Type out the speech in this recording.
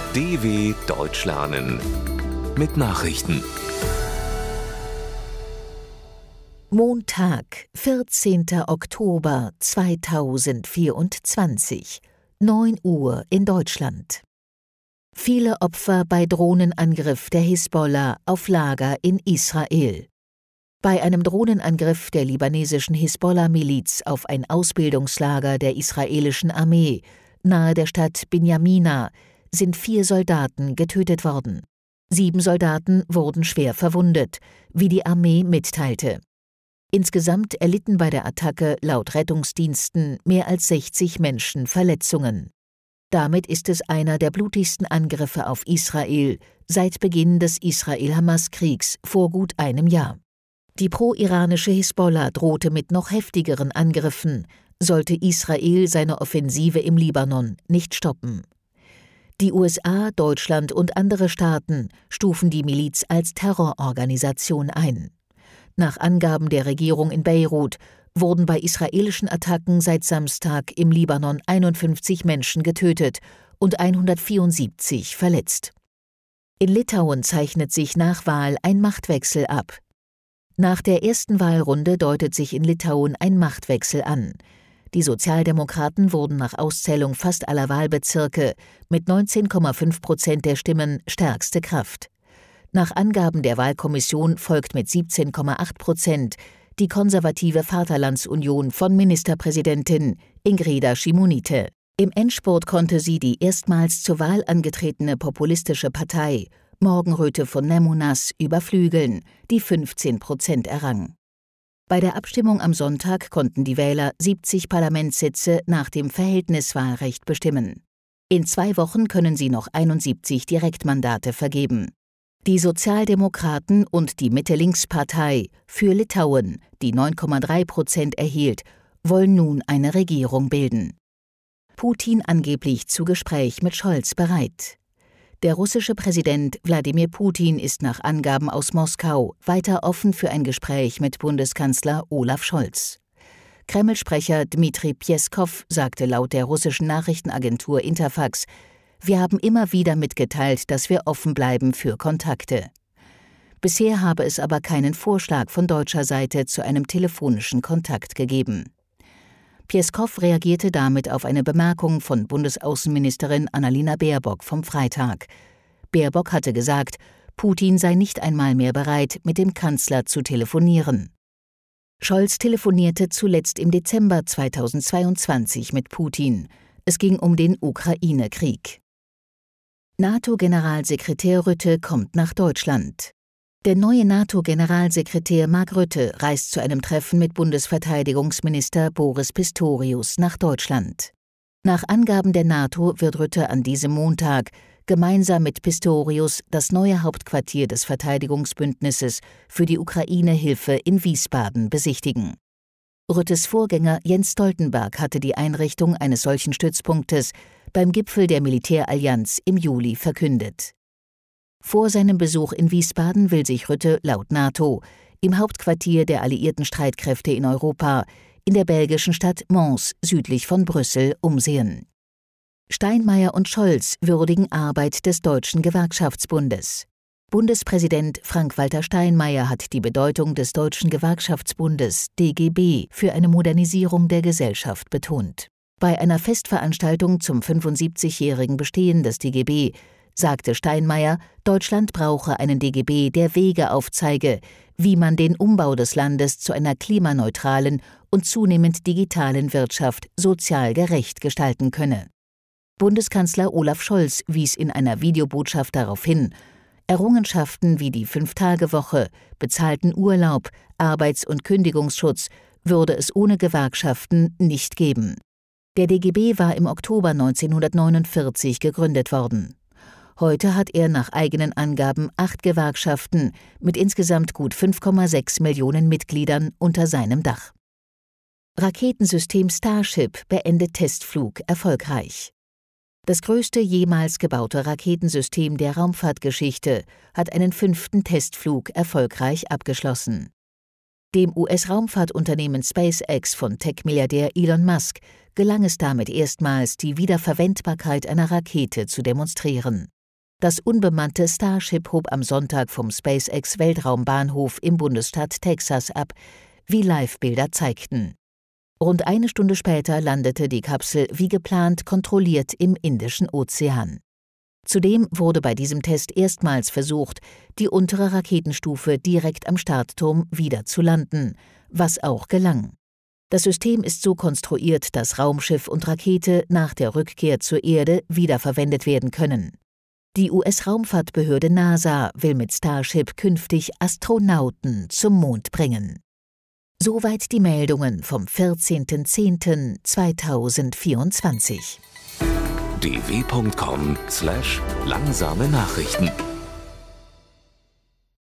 DW Deutsch lernen mit Nachrichten. Montag, 14. Oktober 2024, 9 Uhr in Deutschland. Viele Opfer bei Drohnenangriff der Hisbollah auf Lager in Israel. Bei einem Drohnenangriff der libanesischen Hisbollah-Miliz auf ein Ausbildungslager der israelischen Armee nahe der Stadt Binjamina sind 4 Soldaten getötet worden. 7 Soldaten wurden schwer verwundet, wie die Armee mitteilte. Insgesamt erlitten bei der Attacke laut Rettungsdiensten mehr als 60 Menschen Verletzungen. Damit ist es einer der blutigsten Angriffe auf Israel seit Beginn des Israel-Hamas-Kriegs vor gut einem Jahr. Die pro-iranische Hisbollah drohte mit noch heftigeren Angriffen, sollte Israel seine Offensive im Libanon nicht stoppen. Die USA, Deutschland und andere Staaten stufen die Miliz als Terrororganisation ein. Nach Angaben der Regierung in Beirut wurden bei israelischen Attacken seit Samstag im Libanon 51 Menschen getötet und 174 verletzt. In Litauen zeichnet sich nach Wahl ein Machtwechsel ab. Nach der ersten Wahlrunde deutet sich in Litauen ein Machtwechsel an. Die Sozialdemokraten wurden nach Auszählung fast aller Wahlbezirke mit 19,5% der Stimmen stärkste Kraft. Nach Angaben der Wahlkommission folgt mit 17,8% die konservative Vaterlandsunion von Ministerpräsidentin Ingrida Šimonytė. Im Endspurt konnte sie die erstmals zur Wahl angetretene populistische Partei Morgenröte von Nemunas überflügeln, die 15% errang. Bei der Abstimmung am Sonntag konnten die Wähler 70 Parlamentssitze nach dem Verhältniswahlrecht bestimmen. In 2 Wochen können sie noch 71 Direktmandate vergeben. Die Sozialdemokraten und die Mitte-Links-Partei für Litauen, die 9,3% erhielt, wollen nun eine Regierung bilden. Putin angeblich zu Gespräch mit Scholz bereit. Der russische Präsident Wladimir Putin ist nach Angaben aus Moskau weiter offen für ein Gespräch mit Bundeskanzler Olaf Scholz. Kreml-Sprecher Dmitri Pjeskow sagte laut der russischen Nachrichtenagentur Interfax: „Wir haben immer wieder mitgeteilt, dass wir offen bleiben für Kontakte." Bisher habe es aber keinen Vorschlag von deutscher Seite zu einem telefonischen Kontakt gegeben. Pjeskow reagierte damit auf eine Bemerkung von Bundesaußenministerin Annalena Baerbock vom Freitag. Baerbock hatte gesagt, Putin sei nicht einmal mehr bereit, mit dem Kanzler zu telefonieren. Scholz telefonierte zuletzt im Dezember 2022 mit Putin. Es ging um den Ukraine-Krieg. NATO-Generalsekretär Rutte kommt nach Deutschland. Der neue NATO-Generalsekretär Mark Rutte reist zu einem Treffen mit Bundesverteidigungsminister Boris Pistorius nach Deutschland. Nach Angaben der NATO wird Rutte an diesem Montag gemeinsam mit Pistorius das neue Hauptquartier des Verteidigungsbündnisses für die Ukraine-Hilfe in Wiesbaden besichtigen. Ruttes Vorgänger Jens Stoltenberg hatte die Einrichtung eines solchen Stützpunktes beim Gipfel der Militärallianz im Juli verkündet. Vor seinem Besuch in Wiesbaden will sich Rutte laut NATO im Hauptquartier der alliierten Streitkräfte in Europa in der belgischen Stadt Mons südlich von Brüssel umsehen. Steinmeier und Scholz würdigen Arbeit des Deutschen Gewerkschaftsbundes. Bundespräsident Frank-Walter Steinmeier hat die Bedeutung des Deutschen Gewerkschaftsbundes DGB für eine Modernisierung der Gesellschaft betont. Bei einer Festveranstaltung zum 75-jährigen Bestehen des DGB sagte Steinmeier, Deutschland brauche einen DGB, der Wege aufzeige, wie man den Umbau des Landes zu einer klimaneutralen und zunehmend digitalen Wirtschaft sozial gerecht gestalten könne. Bundeskanzler Olaf Scholz wies in einer Videobotschaft darauf hin, Errungenschaften wie die 5-Tage-Woche, bezahlten Urlaub, Arbeits- und Kündigungsschutz würde es ohne Gewerkschaften nicht geben. Der DGB war im Oktober 1949 gegründet worden. Heute hat er nach eigenen Angaben 8 Gewerkschaften mit insgesamt gut 5,6 Millionen Mitgliedern unter seinem Dach. Raketensystem Starship beendet Testflug erfolgreich. Das größte jemals gebaute Raketensystem der Raumfahrtgeschichte hat einen 5. Testflug erfolgreich abgeschlossen. Dem US-Raumfahrtunternehmen SpaceX von Tech-Milliardär Elon Musk gelang es damit erstmals, die Wiederverwendbarkeit einer Rakete zu demonstrieren. Das unbemannte Starship hob am Sonntag vom SpaceX-Weltraumbahnhof im Bundesstaat Texas ab, wie Live-Bilder zeigten. Rund eine Stunde später landete die Kapsel wie geplant kontrolliert im Indischen Ozean. Zudem wurde bei diesem Test erstmals versucht, die untere Raketenstufe direkt am Startturm wieder zu landen, was auch gelang. Das System ist so konstruiert, dass Raumschiff und Rakete nach der Rückkehr zur Erde wiederverwendet werden können. Die US-Raumfahrtbehörde NASA will mit Starship künftig Astronauten zum Mond bringen. Soweit die Meldungen vom 14.10.2024. dw.com/langsame Nachrichten